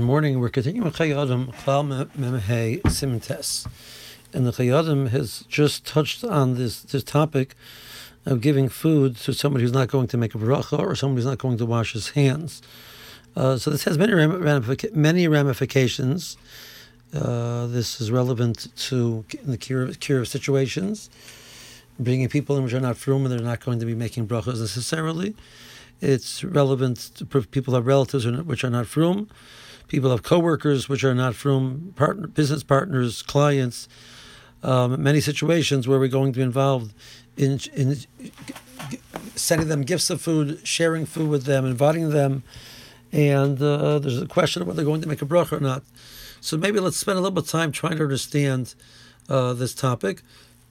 morning. We're continuing Chayadim Klal Memhei Siman Tes, and the Chayadim has just touched on this topic of giving food to somebody who's not going to make a bracha or somebody who's not going to wash his hands. So this has many ramifications. This is relevant to the cure of situations, bringing people in which are not frum and they're not going to be making brachas necessarily. It's relevant to people who have relatives which are not frum, people have co-workers which are not frum, business partners, clients, many situations where we're going to be involved in sending them gifts of food, sharing food with them, inviting them, and there's a question of whether they're going to make a bracha or not. So maybe let's spend a little bit of time trying to understand this topic.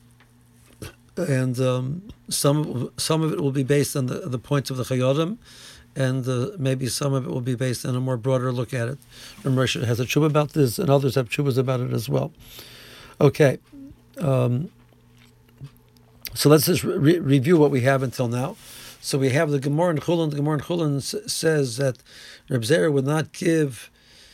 And some of it will be based on the points of the Chayadim, and maybe some of it will be based on a more broader look at it. Ramesh has a tshuva about this, and others have tshuvas about it as well. Okay, so let's just review what we have until now. So we have the Gemara in Chulin. The Gemara in Chulin says that Reb Zera would not give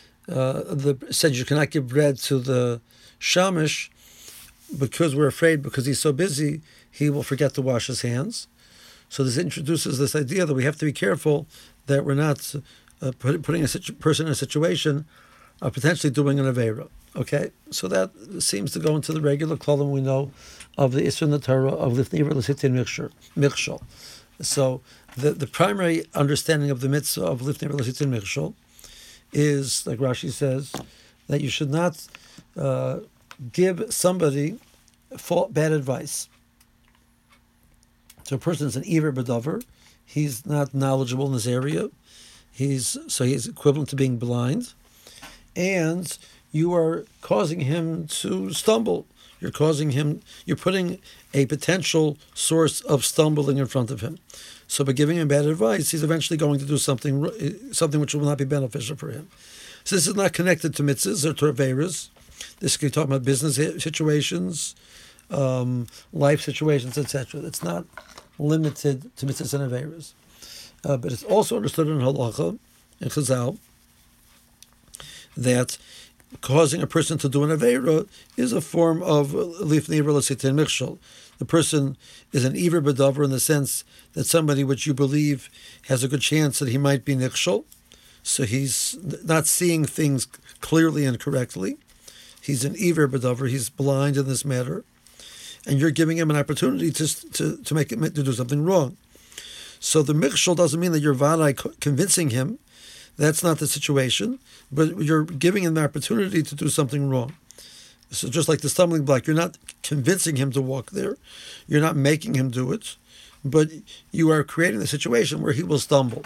said you cannot give bread to the shamish, because we're afraid, because he's so busy, he will forget to wash his hands. So this introduces this idea that we have to be careful that we're not putting a person in a situation of potentially doing an aveira. Okay, so that seems to go into the regular klalim we know of the Isra in the Torah of lifnei iver l'sitin michshol. So the primary understanding of the mitzvah of lifnei iver l'sitin michshol is, like Rashi says, that you should not give somebody bad advice. So a person is an iver b'davar, he's not knowledgeable in this area, he's equivalent to being blind, and you are causing him to stumble. You're putting a potential source of stumbling in front of him. So by giving him bad advice, he's eventually going to do something which will not be beneficial for him. So this is not connected to mitzvahs or to aveiros. This can be talking about business situations, life situations, etc. It's not limited to mitzvahs and aveiros. But it's also understood in halacha, in Chazal, that causing a person to do an aveira is a form of lifnei iver l'sitin michshol. The person is an iver b'davar in the sense that somebody which you believe has a good chance that he might be nichshol, so he's not seeing things clearly and correctly. He's an iver b'davar, he's blind in this matter, and you're giving him an opportunity to do something wrong. So the michshol doesn't mean that you're vaday convincing him. That's not the situation, but you're giving him the opportunity to do something wrong. So just like the stumbling block, you're not convincing him to walk there, you're not making him do it, but you are creating a situation where he will stumble.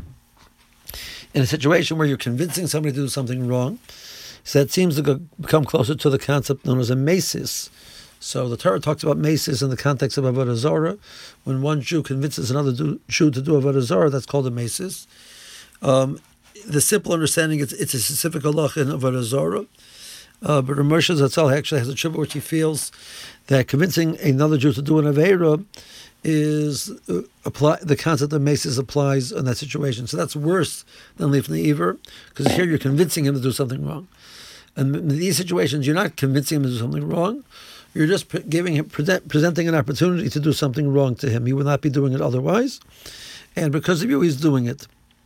In a situation where you're convincing somebody to do something wrong, so that seems to become closer to the concept known as a mesis. So the Torah talks about mesis in the context of avodah zarah. When one Jew convinces another Jew to do avodah zarah, that's called a mesis. The simple understanding is it's a specific halacha in avodah zarah. But Ramesh Zatzal actually has a tshuva which he feels that convincing another Jew to do an aveira is the concept of mesis applies in that situation. So that's worse than lifnei iver, because here you're convincing him to do something wrong. And in these situations, you're not convincing him to do something wrong. You're just presenting an opportunity to do something wrong to him. He would not be doing it otherwise, and because of you, he's doing it.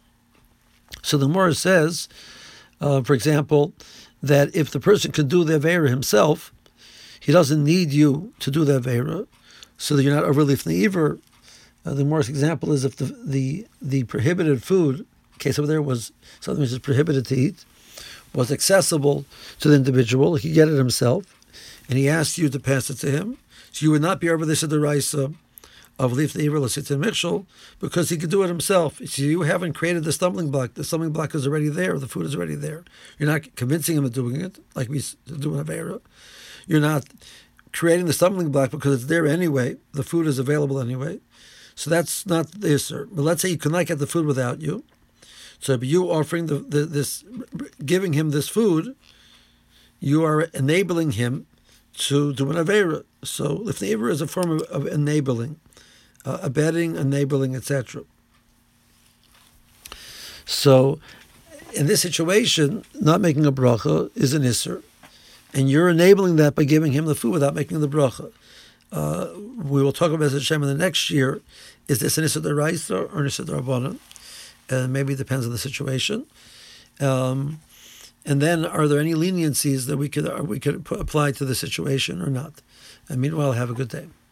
So the Gemara says, for example, that if the person can do the aveira himself, he doesn't need you to do the aveira, so that you're not over lifnei iver. The Gemara's example is if the prohibited food, in case over there was something which is prohibited to eat, was accessible to the individual, he could get it himself, and he asked you to pass it to him, so you would not be over this deraisa of lifnei iver l'sitin michshol, because he could do it himself. So you haven't created the stumbling block. The stumbling block is already there. The food is already there. You're not convincing him of doing it, like we do in aveira. You're not creating the stumbling block because it's there anyway. The food is available anyway. So that's not the isser. But let's say you cannot get the food without you. So by you offering giving him this food, you are enabling him to do an aveira. So lifnei iver is a form of enabling. Abetting, enabling, etc. So in this situation, not making a bracha is an isser, and you're enabling that by giving him the food without making the bracha. We will talk about Hashem in the next year. Is this an isser d'oraisa or an isser d'rabbanan? And maybe it depends on the situation. And then, are there any leniencies that we could apply to the situation or not? And meanwhile, have a good day.